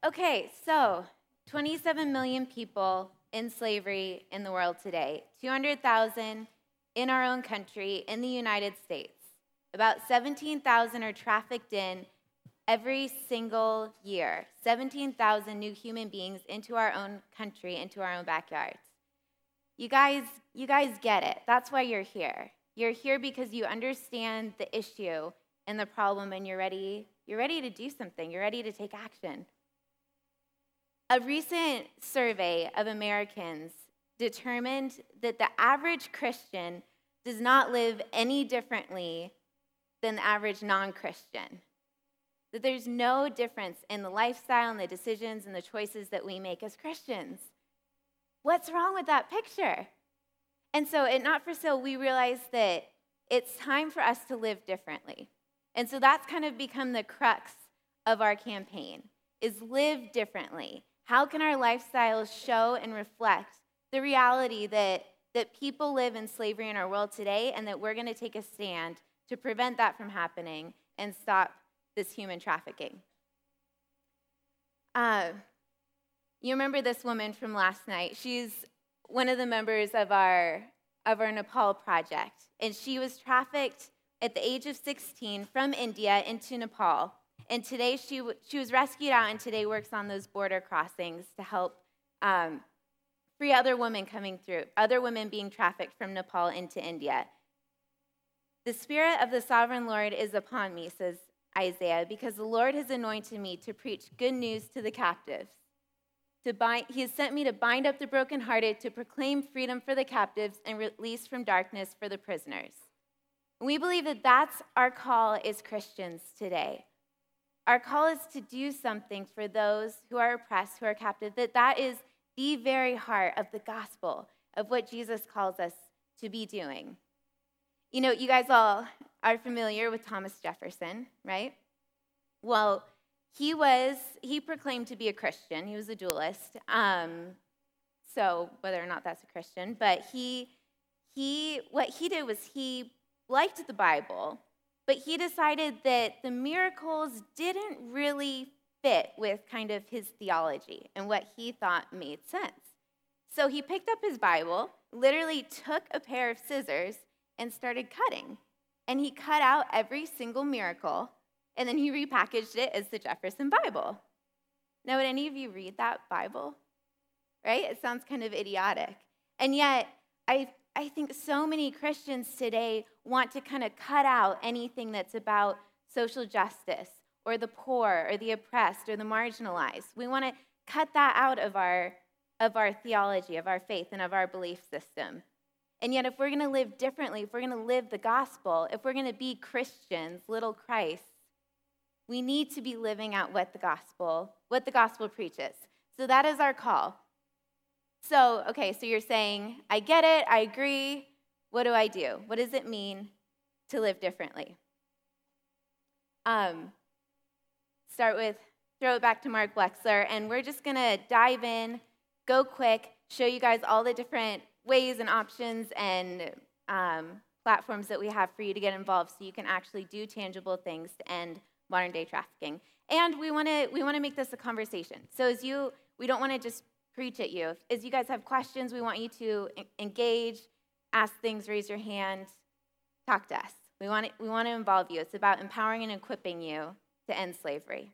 Okay, so 27 million people in slavery in the world today, 200,000 in our own country, in the United States. About 17,000 are trafficked in every single year. 17,000 new human beings into our own country, into our own backyards. You guys get it. That's why you're here. You're here because you understand the issue and the problem, and you're ready to do something. You're ready to take action. A recent survey of Americans determined that the average Christian does not live any differently than the average non-Christian. That there's no difference in the lifestyle and the decisions and the choices that we make as Christians. What's wrong with that picture? And so at Not For Sale, we realized that it's time for us to live differently. And so that's kind of become the crux of our campaign, is live differently. How can our lifestyles show and reflect the reality that people live in slavery in our world today, and that we're going to take a stand to prevent that from happening and stop this human trafficking? You remember this woman from last night. She's one of the members of our Nepal project, and she was trafficked at the age of 16 from India into Nepal. And today she was rescued out, and today works on those border crossings to help free other women coming through, other women being trafficked from Nepal into India. The Spirit of the Sovereign Lord is upon me, says Isaiah, because the Lord has anointed me to preach good news to the captives. He has sent me to bind up the brokenhearted, to proclaim freedom for the captives and release from darkness for the prisoners. We believe that that's our call as Christians today. Our call is to do something for those who are oppressed, who are captive, that is the very heart of the gospel, of what Jesus calls us to be doing. You know, you guys all are familiar with Thomas Jefferson, right? Well, he proclaimed to be a Christian. He was a dualist. So whether or not that's a Christian, but what he did was he liked the Bible, but he decided that the miracles didn't really fit with kind of his theology and what he thought made sense. So he picked up his Bible, literally took a pair of scissors and started cutting. And he cut out every single miracle, and then he repackaged it as the Jefferson Bible. Now, would any of you read that Bible? Right? It sounds kind of idiotic. And yet, I think so many Christians today want to kind of cut out anything that's about social justice or the poor or the oppressed or the marginalized. We want to cut that out of our theology, of our faith, and of our belief system. And yet, if we're going to live differently, if we're going to live the gospel, if we're going to be Christians, little Christ, we need to be living out what the gospel preaches. So that is our call. So you're saying, I get it, I agree. What do I do? What does it mean to live differently? Throw it back to Mark Wexler, and we're just going to dive in, go quick, show you guys all the different ways and options and platforms that we have for you to get involved so you can actually do tangible things to end modern-day trafficking. And we want to make this a conversation. So we don't want to just preach at you. As you guys have questions, we want you to engage, ask things, raise your hand, talk to us. We want to involve you. It's about empowering and equipping you to end slavery.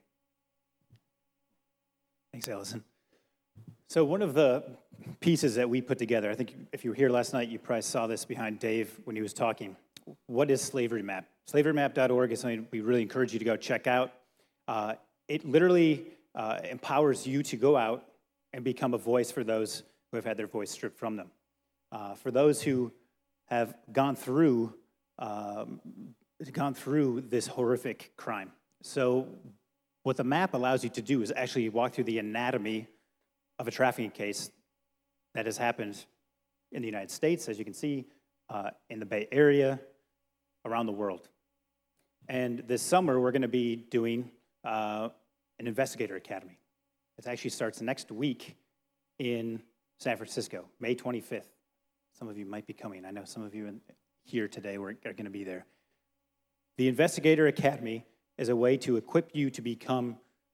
Thanks, Allison. So one of the pieces that we put together, I think if you were here last night, you probably saw this behind Dave when he was talking. What is Slavery Map? SlaveryMap.org is something we really encourage you to go check out. It literally empowers you to go out and become a voice for those who have had their voice stripped from them. For those who have gone through this horrific crime. So what the map allows you to do is actually walk through the anatomy of a trafficking case that has happened in the United States, as you can see, in the Bay Area, around the world. And this summer, we're going to be doing an investigator academy. It actually starts next week in San Francisco, May 25th. Some of you might be coming. I know some of you here today are going to be there. The Investigator Academy is a way to equip you to become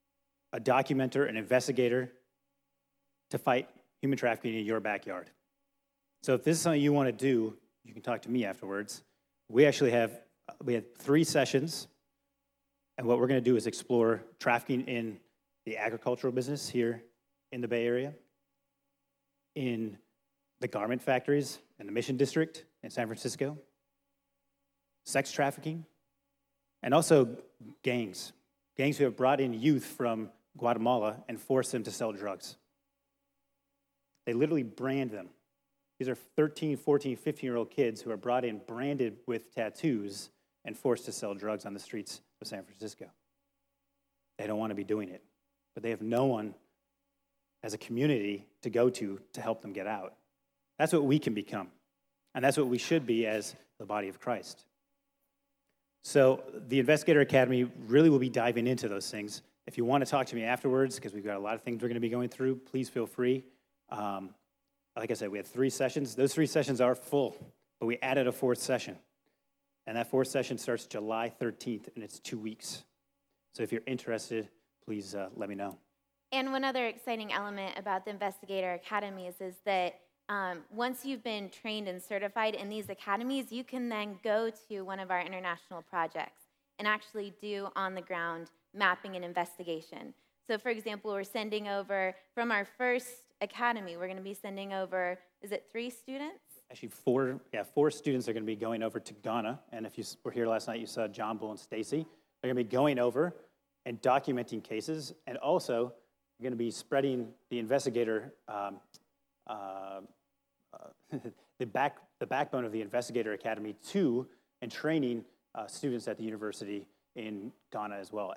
a documenter, an investigator to fight human trafficking in your backyard. So if this is something you want to do, you can talk to me afterwards. We had 3 sessions, and what we're going to do is explore trafficking in the agricultural business here in the Bay Area, in the garment factories in the Mission District in San Francisco, sex trafficking, and also gangs who have brought in youth from Guatemala and forced them to sell drugs. They literally brand them. These are 13, 14, 15-year-old kids who are brought in branded with tattoos and forced to sell drugs on the streets of San Francisco. They don't want to be doing it, but they have no one as a community to go to help them get out. That's what we can become, and that's what we should be as the body of Christ. So the Investigator Academy really will be diving into those things. If you want to talk to me afterwards, because we've got a lot of things we're going to be going through, please feel free. Like I said, we had 3 sessions. Those 3 sessions are full, but we added a 4th session. And that 4th session starts July 13th, and it's 2 weeks. So if you're interested, please let me know. And one other exciting element about the Investigator Academies is that once you've been trained and certified in these academies, you can then go to one of our international projects and actually do on-the-ground mapping and investigation. So, for example, we're sending over, from our first academy, we're going to be sending over, is it 3 students? Actually, 4 students are going to be going over to Ghana. And if you were here last night, you saw John Bull and Stacy. They're going to be going over and documenting cases, and also you're going to be spreading the investigator, the backbone of the Investigator Academy to and training students at the university in Ghana as well,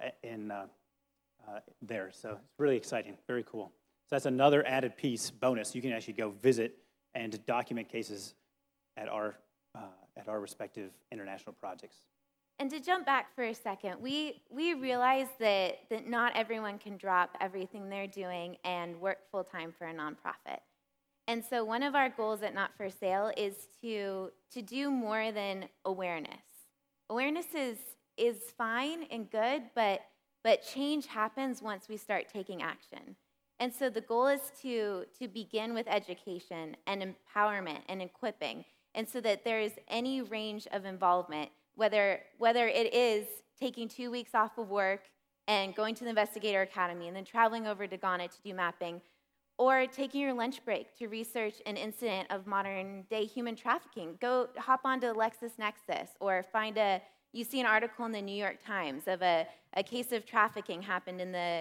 there. So it's really exciting, very cool. So that's another added piece, bonus. You can actually go visit and document cases at our respective international projects. And to jump back for a second, we realize that not everyone can drop everything they're doing and work full-time for a nonprofit. And so one of our goals at Not For Sale is to do more than awareness. Awareness is fine and good, but change happens once we start taking action. And so the goal is to begin with education and empowerment and equipping, and so that there is any range of involvement, whether it is taking 2 weeks off of work and going to the Investigator Academy and then traveling over to Ghana to do mapping, or taking your lunch break to research an incident of modern-day human trafficking. Go hop onto LexisNexis, or you see an article in the New York Times of a case of trafficking happened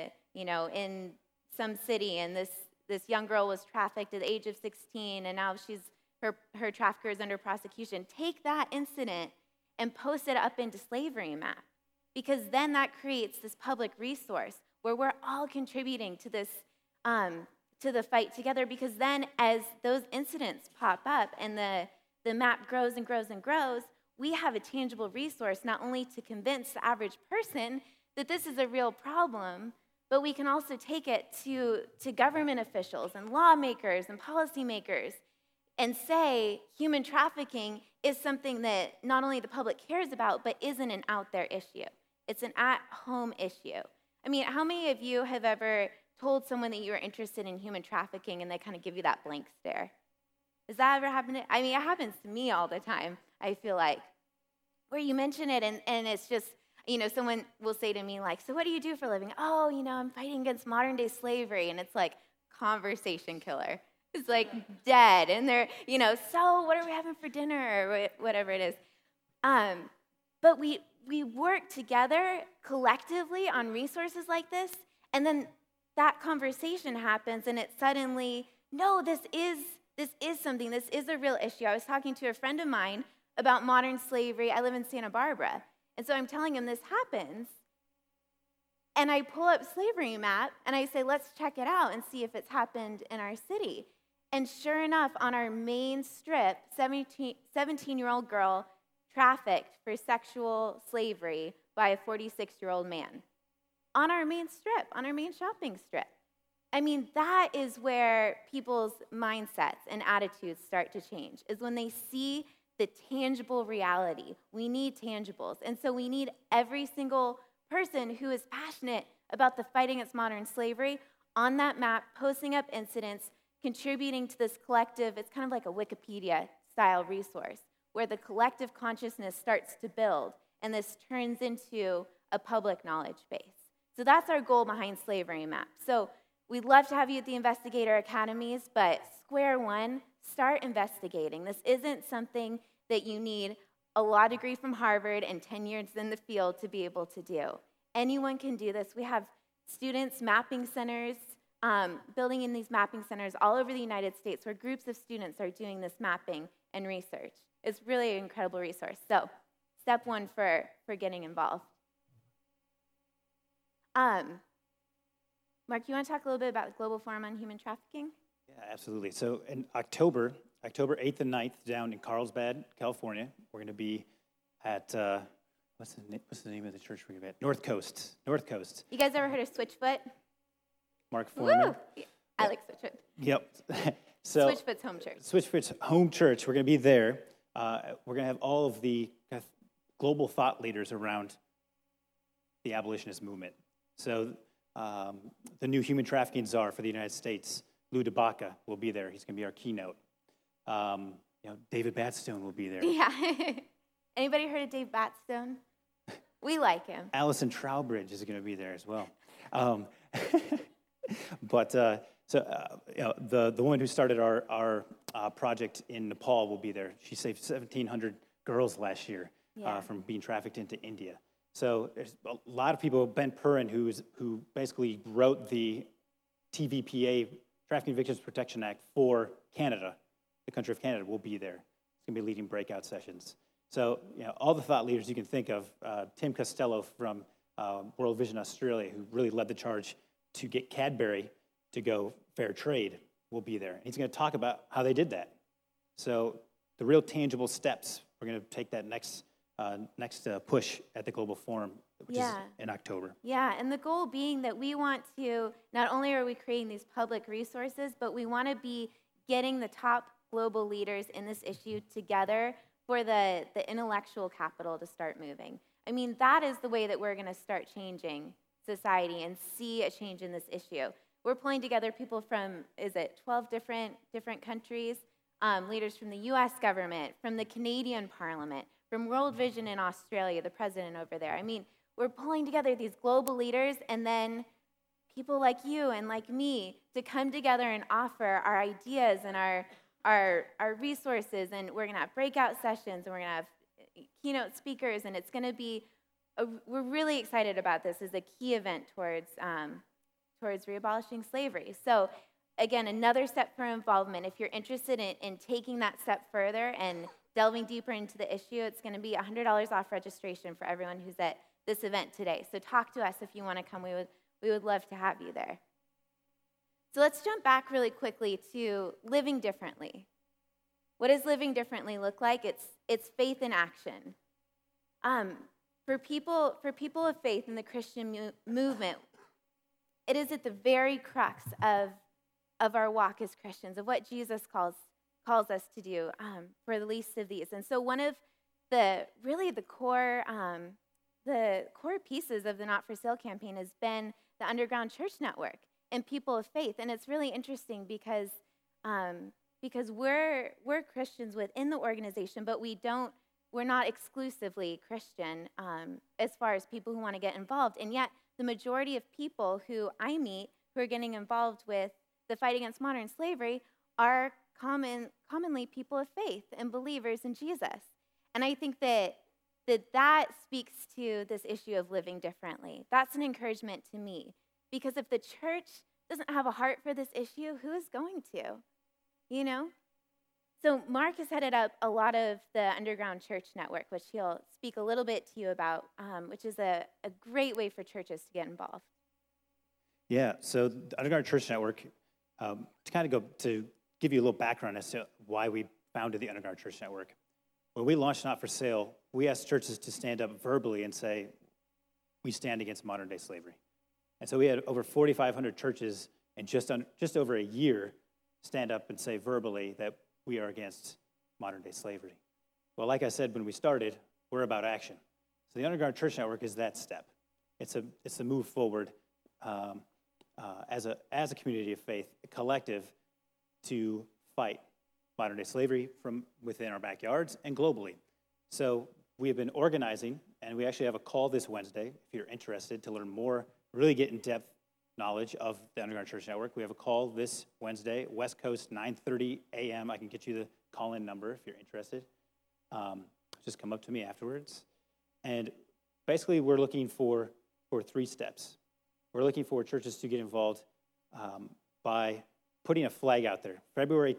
in some city, and this young girl was trafficked at the age of 16, and now her trafficker is under prosecution. Take that incident and post it up into Slavery Map, because then that creates this public resource where we're all contributing to this, to the fight together, because then as those incidents pop up and the map grows and grows and grows, we have a tangible resource not only to convince the average person that this is a real problem, but we can also take it to government officials and lawmakers and policymakers and say human trafficking is something that not only the public cares about, but isn't an out there issue. It's an at-home issue. I mean, how many of you have ever told someone that you were interested in human trafficking and they kind of give you that blank stare? Does that ever happen? It happens to me all the time, I feel like. Where you mention it and it's just, someone will say to me like, so what do you do for a living? Oh, I'm fighting against modern day slavery. And it's like, conversation killer. It's like dead. And they're, so what are we having for dinner or whatever it is. But we work together collectively on resources like this. And then that conversation happens and it's suddenly, no, this is something, this is a real issue. I was talking to a friend of mine about modern slavery. I live in Santa Barbara. And so I'm telling him this happens. And I pull up Slavery Map and I say, let's check it out and see if it's happened in our city. And sure enough, on our main strip, 17-year-old girl trafficked for sexual slavery by a 46-year-old man. On our main strip, on our main shopping strip. I mean, that is where people's mindsets and attitudes start to change, is when they see the tangible reality. We need tangibles. And so we need every single person who is passionate about the fight against modern slavery on that map, posting up incidents, contributing to this collective. It's kind of like a Wikipedia-style resource where the collective consciousness starts to build, and this turns into a public knowledge base. So that's our goal behind Slavery Map. So we'd love to have you at the Investigator Academies, but square one, start investigating. This isn't something that you need a law degree from Harvard and 10 years in the field to be able to do. Anyone can do this. We have students, mapping centers, building in these mapping centers all over the United States where groups of students are doing this mapping and research. It's really an incredible resource. So step one for getting involved. Mark, you want to talk a little bit about the Global Forum on Human Trafficking? Yeah, absolutely. So in October 8th and 9th, down in Carlsbad, California, we're going to be at, what's the name of the church we're going to be at? North Coast. You guys ever heard of Switchfoot? Mark Foreman. Woo! I like Switchfoot. Yep. So Switchfoot's home church. Switchfoot's home church. We're going to be there. We're going to have all of the global thought leaders around the abolitionist movement. So the new human trafficking czar for the United States, Lou DeBaca, will be there. He's going to be our keynote. David Batstone will be there. Yeah. Anybody heard of Dave Batstone? We like him. Alison Trowbridge is going to be there as well. But the woman who started our project in Nepal will be there. She saved 1,700 girls last year from being trafficked into India. So there's a lot of people. Ben Purin, who basically wrote the TVPA, Trafficking Victims Protection Act for Canada, the country of Canada, will be there. He's going to be leading breakout sessions. So all the thought leaders you can think of. Tim Costello from World Vision Australia, who really led the charge to get Cadbury to go fair trade, will be there. He's going to talk about how they did that. So the real tangible steps, we're going to take that next push at the Global Forum, which is in October. Yeah, and the goal being that we want to, not only are we creating these public resources, but we want to be getting the top global leaders in this issue together for the intellectual capital to start moving. I mean, that is the way that we're going to start changing society and see a change in this issue. We're pulling together people from, 12 different countries, leaders from the U.S. government, from the Canadian Parliament, from World Vision in Australia, the president over there. I mean, we're pulling together these global leaders and then people like you and like me to come together and offer our ideas and our resources, and we're going to have breakout sessions, and we're going to have keynote speakers, and it's going to be, we're really excited about this as a key event towards reabolishing slavery. So again, another step for involvement. If you're interested in taking that step further and delving deeper into the issue, it's going to be $100 off registration for everyone who's at this event today. So talk to us if you want to come. We would love to have you there. So let's jump back really quickly to living differently. What does living differently look like? It's faith in action. For people of faith in the Christian movement, it is at the very crux of our walk as Christians, of what Jesus calls us to do for the least of these. And so one of the core pieces of the Not for Sale campaign has been the Underground Church Network and people of faith. And it's really interesting because we're Christians within the organization, but we're not exclusively Christian as far as people who want to get involved. And yet the majority of people who I meet who are getting involved with the fight against modern slavery are commonly people of faith and believers in Jesus. And I think that speaks to this issue of living differently. That's an encouragement to me, because if the church doesn't have a heart for this issue, who is going to? So Mark has headed up a lot of the Underground Church Network, which he'll speak a little bit to you about, which is a great way for churches to get involved. Yeah, so the Underground Church Network, to give you a little background as to why we founded the Underground Church Network. When we launched Not for Sale, we asked churches to stand up verbally and say, we stand against modern-day slavery. And so we had over 4,500 churches in just over a year stand up and say verbally that we are against modern-day slavery. Well, like I said when we started, we're about action. So the Underground Church Network is that step. It's a move forward as a community of faith, a collective, to fight modern-day slavery from within our backyards and globally. So we have been organizing, and we actually have a call this Wednesday. If you're interested to learn more, really get in-depth knowledge of the Underground Church Network, we have a call this Wednesday, West Coast, 9:30 a.m. I can get you the call-in number if you're interested. Just come up to me afterwards. And basically, we're looking for 3 steps. We're looking for churches to get involved by putting a flag out there. February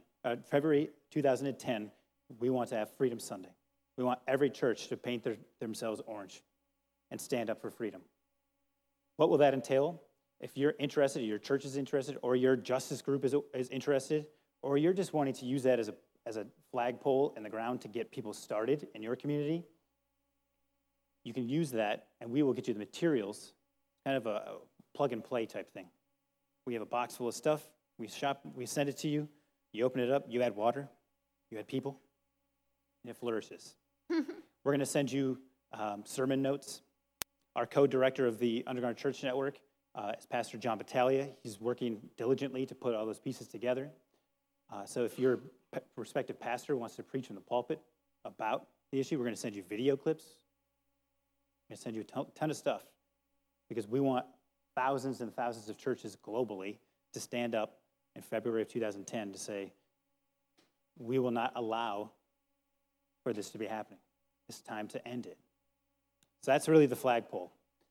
2010, we want to have Freedom Sunday. We want every church to paint themselves orange and stand up for freedom. What will that entail? If you're interested, your church is interested, or your justice group is interested, or you're just wanting to use that as a flagpole in the ground to get people started in your community, you can use that, and we will get you the materials, kind of a plug-and-play type thing. We have a box full of stuff. We send it to you. You open it up. You add water. You add people. And it flourishes. We're going to send you sermon notes. Our co-director of the Underground Church Network is Pastor John Battaglia. He's working diligently to put all those pieces together. So if your respective pastor wants to preach from the pulpit about the issue, we're going to send you video clips. We're going to send you a ton of stuff because we want thousands and thousands of churches globally to stand up in February of 2010 to say, we will not allow for this to be happening. It's time to end it. So that's really the flagpole.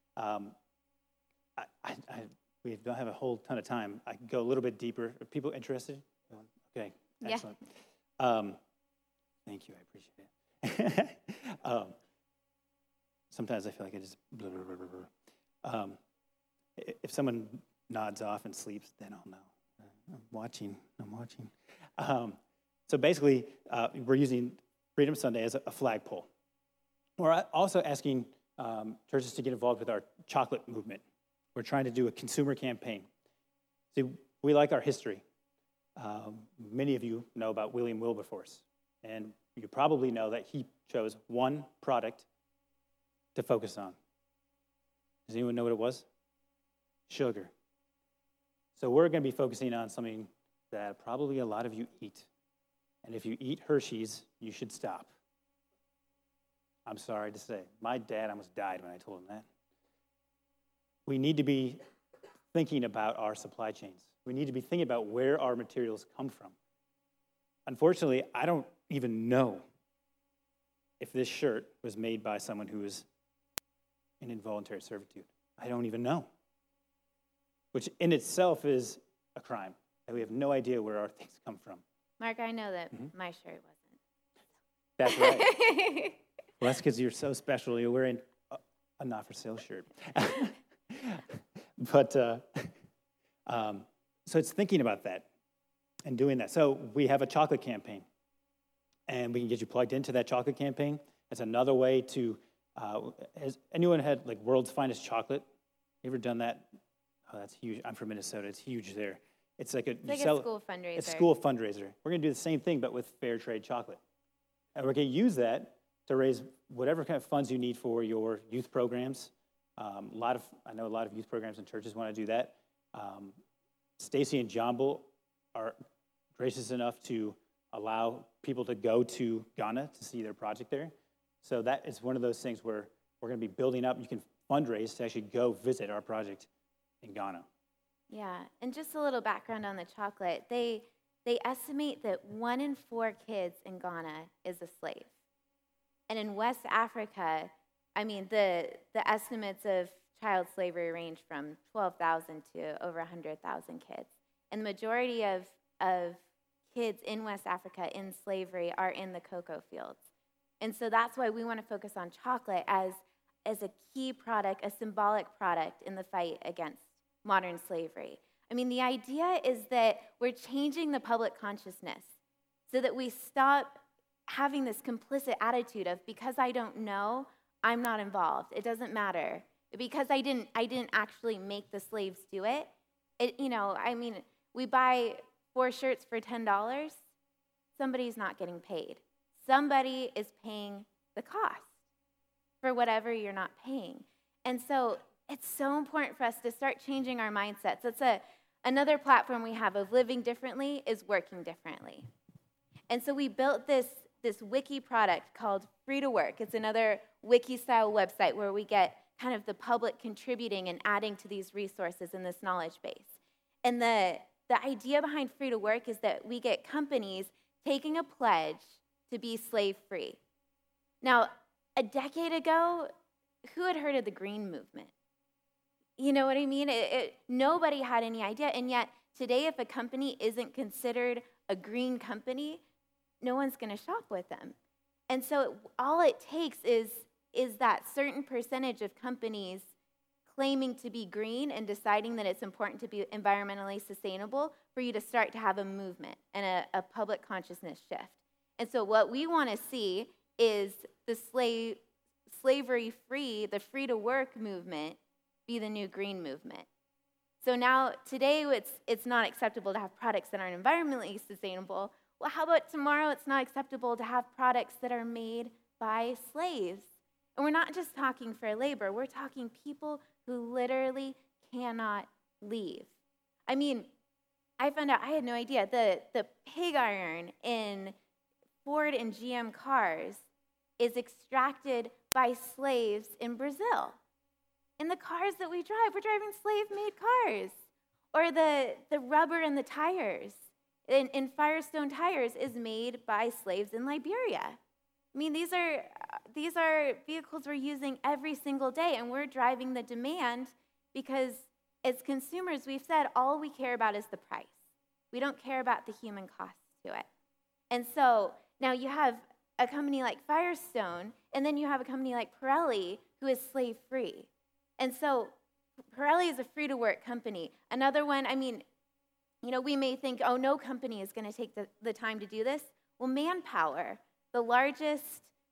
We don't have a whole ton of time. I can go a little bit deeper. Are people interested? Okay, excellent. Yeah. Thank you, I appreciate it. Sometimes I feel like I just blah, blah, blah, blah. If someone nods off and sleeps, then I'll know. I'm watching. So basically, we're using Freedom Sunday as a flagpole. We're also asking churches to get involved with our chocolate movement. We're trying to do a consumer campaign. See, we like our history. Many of you know about William Wilberforce, and you probably know that he chose one product to focus on. Does anyone know what it was? Sugar. So we're going to be focusing on something that probably a lot of you eat. And if you eat Hershey's, you should stop. I'm sorry to say. My dad almost died when I told him that. We need to be thinking about our supply chains. We need to be thinking about where our materials come from. Unfortunately, I don't even know if this shirt was made by someone who is in involuntary servitude. I don't even know. Which in itself is a crime. And we have no idea where our things come from. Mark, I know that my shirt wasn't. That's right. Well, that's because you're so special. You're wearing a not-for-sale shirt. But, so it's thinking about that and doing that. So we have a chocolate campaign, and we can get you plugged into that chocolate campaign. It's another way to, has anyone had like World's Finest Chocolate? You ever done that? Oh, that's huge. I'm from Minnesota. It's huge there. It's like a school fundraiser. It's a school fundraiser. We're going to do the same thing, but with fair trade chocolate. And we're going to use that to raise whatever kind of funds you need for your youth programs. I know a lot of youth programs and churches want to do that. Stacy and John Bull are gracious enough to allow people to go to Ghana to see their project there. So that is one of those things where we're going to be building up. You can fundraise to actually go visit our project in Ghana. Yeah, and just a little background on the chocolate. They estimate that 1 in 4 kids in Ghana is a slave. And in West Africa, I mean, the estimates of child slavery range from 12,000 to over 100,000 kids. And the majority of kids in West Africa in slavery are in the cocoa fields. And so that's why we want to focus on chocolate as a key product, a symbolic product in the fight against modern slavery. I mean, the idea is that we're changing the public consciousness so that we stop having this complicit attitude of, because I don't know, I'm not involved. It doesn't matter. Because I didn't actually make the slaves do it. We buy 4 shirts for $10. Somebody's not getting paid. Somebody is paying the cost for whatever you're not paying. And so it's so important for us to start changing our mindsets. That's another platform we have of living differently is working differently. And so we built this wiki product called Free to Work. It's another wiki-style website where we get kind of the public contributing and adding to these resources in this knowledge base. And the idea behind Free to Work is that we get companies taking a pledge to be slave-free. Now, a decade ago, who had heard of the green movement? You know what I mean? Nobody had any idea. And yet, today, if a company isn't considered a green company, no one's going to shop with them. And so all it takes is that certain percentage of companies claiming to be green and deciding that it's important to be environmentally sustainable for you to start to have a movement and a public consciousness shift. And so what we want to see is the slavery-free, the free-to-work movement be the new green movement. So now, today, it's not acceptable to have products that aren't environmentally sustainable. Well, how about tomorrow it's not acceptable to have products that are made by slaves? And we're not just talking fair labor. We're talking people who literally cannot leave. I mean, I found out, I had no idea, the pig iron in Ford and GM cars is extracted by slaves in Brazil. In the cars that we drive, we're driving slave-made cars. Or the rubber in the tires, in Firestone tires, is made by slaves in Liberia. I mean, these are vehicles we're using every single day, and we're driving the demand because as consumers, we've said all we care about is the price. We don't care about the human cost to it. And so now you have a company like Firestone, and then you have a company like Pirelli who is slave-free. And so Pirelli is a free-to-work company. Another one, I mean, you know, we may think, oh, no company is going to take the time to do this. Well, Manpower, the largest,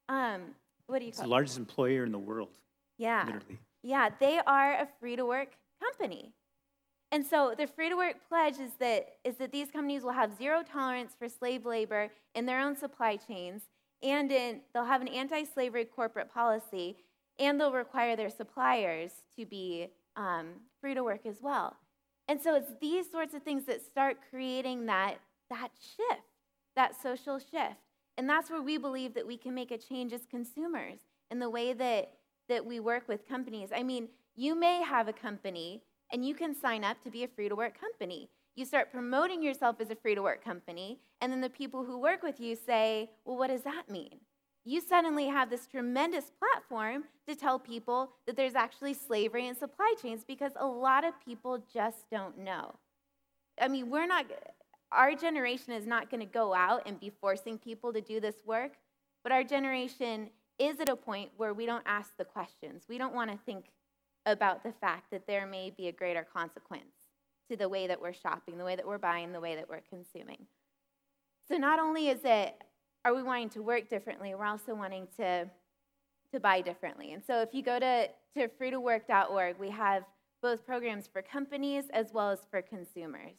what do you call it? It's the largest employer in the world. Yeah. Literally. Yeah, they are a free-to-work company. And so the free-to-work pledge is that these companies will have zero tolerance for slave labor in their own supply chains, and they'll have an anti-slavery corporate policy, and they'll require their suppliers to be free to work as well. And so it's these sorts of things that start creating that shift, that social shift. And that's where we believe that we can make a change as consumers in the way that we work with companies. I mean, you may have a company, and you can sign up to be a free-to-work company. You start promoting yourself as a free-to-work company, and then the people who work with you say, well, what does that mean? You suddenly have this tremendous platform to tell people that there's actually slavery in supply chains because a lot of people just don't know. I mean, our generation is not going to go out and be forcing people to do this work, but our generation is at a point where we don't ask the questions. We don't want to think about the fact that there may be a greater consequence to the way that we're shopping, the way that we're buying, the way that we're consuming. So not only are we wanting to work differently, we're also wanting to buy differently. And so if you go to freetowork.org, we have both programs for companies as well as for consumers.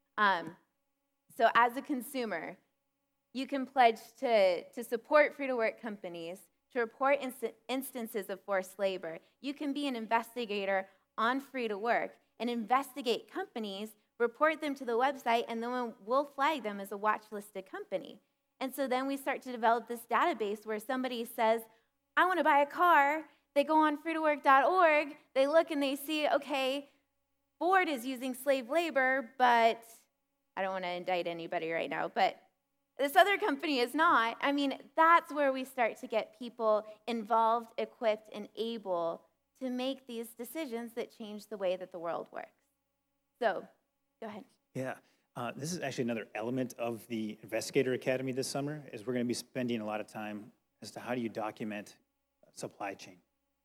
So as a consumer, you can pledge to support free-to-work companies, to report instances of forced labor. You can be an investigator on free-to-work and investigate companies, report them to the website, and then we'll flag them as a watch-listed company. And so then we start to develop this database where somebody says, I want to buy a car. They go on freetowork.org, they look and they see, okay, Ford is using slave labor, but I don't want to indict anybody right now, but this other company is not. I mean, that's where we start to get people involved, equipped, and able to make these decisions that change the way that the world works. So, go ahead. Yeah. This is actually another element of the Investigator Academy this summer, is we're going to be spending a lot of time as to how do you document supply chain.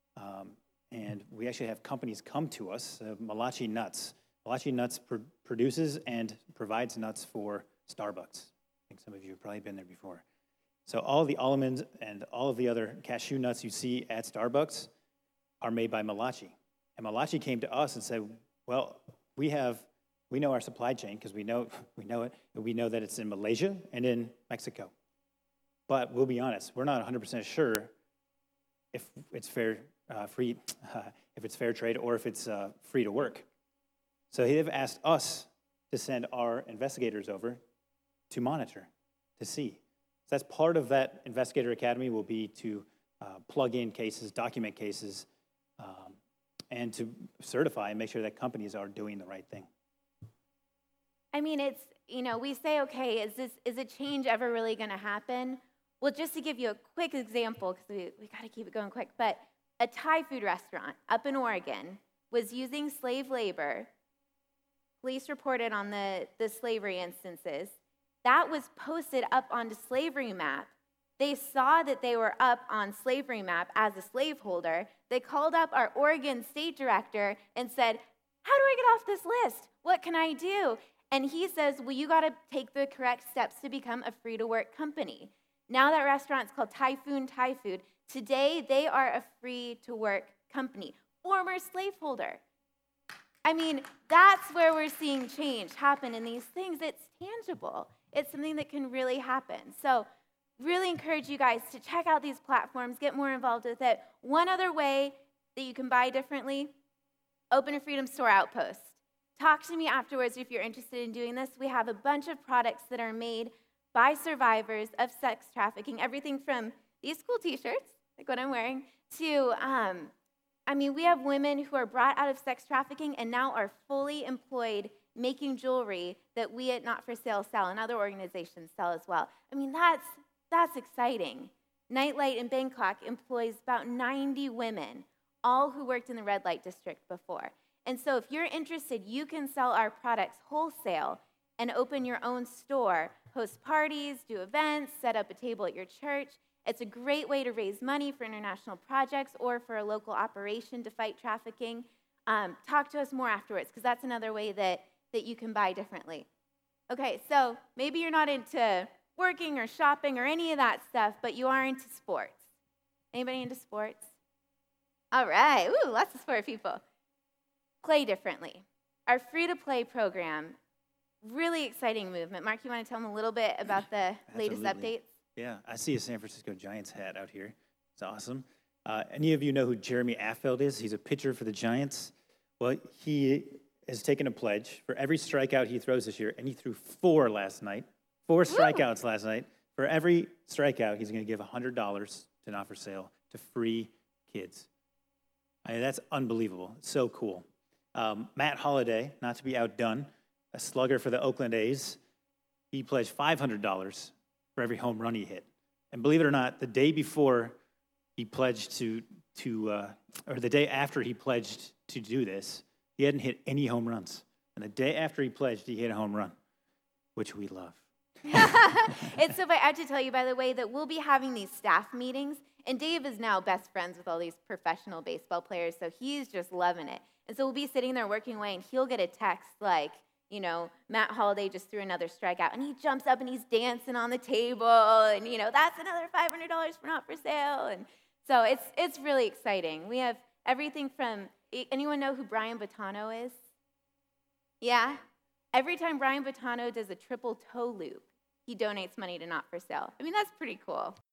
And we actually have companies come to us, Malachi Nuts. Malachi Nuts produces and provides nuts for Starbucks. I think some of you have probably been there before. So all the almonds and all of the other cashew nuts you see at Starbucks are made by Malachi. And Malachi came to us and said, well, we know our supply chain because we know it, and we know that it's in Malaysia and in Mexico. But we'll be honest, we're not 100% sure if it's fair free, if it's fair trade, or if it's free to work. So they've asked us to send our investigators over to monitor, to see. So that's part of that Investigator Academy will be to plug in cases, document cases, and to certify and make sure that companies are doing the right thing. I mean, it's, we say, okay, is a change ever really going to happen? Well, just to give you a quick example, because we got to keep it going quick, but a Thai food restaurant up in Oregon was using slave labor. Police reported on the slavery instances. That was posted up onto Slavery Map. They saw that they were up on Slavery Map as a slaveholder. They called up our Oregon state director and said, how do I get off this list? What can I do? And he says, well, you got to take the correct steps to become a free-to-work company. Now that restaurant's called Typhoon Thai Food. Today, they are a free-to-work company. Former slaveholder. I mean, that's where we're seeing change happen in these things. It's tangible. It's something that can really happen. So really encourage you guys to check out these platforms, get more involved with it. One other way that you can buy differently, open a Freedom Store Outpost. Talk to me afterwards if you're interested in doing this. We have a bunch of products that are made by survivors of sex trafficking, everything from these cool t-shirts, like what I'm wearing, to, we have women who are brought out of sex trafficking and now are fully employed making jewelry that we at Not For Sale sell and other organizations sell as well. I mean, that's exciting. Nightlight in Bangkok employs about 90 women, all who worked in the red light district before. And so if you're interested, you can sell our products wholesale and open your own store, host parties, do events, set up a table at your church. It's a great way to raise money for international projects or for a local operation to fight trafficking. Talk to us more afterwards, because that's another way that you can buy differently. Okay, so maybe you're not into working or shopping or any of that stuff, but you are into sports. Anybody into sports? All right, ooh, lots of sport people. Play differently. Our free-to-play program, really exciting movement. Mark, you want to tell them a little bit about the latest updates? Yeah, I see a San Francisco Giants hat out here. It's awesome. Any of you know who Jeremy Affeldt is? He's a pitcher for the Giants. Well, he has taken a pledge for every strikeout he throws this year, and he threw 4 last night. 4 strikeouts last night. For every strikeout, he's going to give $100 to Not For Sale to free kids. I mean, that's unbelievable. It's so cool. Matt Holliday, not to be outdone, a slugger for the Oakland A's, he pledged $500 for every home run he hit. And believe it or not, the day before he pledged or the day after he pledged to do this, he hadn't hit any home runs. And the day after he pledged, he hit a home run, which we love. It's so funny. I have to tell you, by the way, that we'll be having these staff meetings, and Dave is now best friends with all these professional baseball players, so he's just loving it. And so we'll be sitting there working away, and he'll get a text like, Matt Holliday just threw another strikeout, and he jumps up and he's dancing on the table, and, that's another $500 for Not For Sale. And so it's really exciting. We have everything from, anyone know who Brian Bottano is? Yeah? Every time Brian Bottano does a triple toe loop, he donates money to Not For Sale. I mean, that's pretty cool.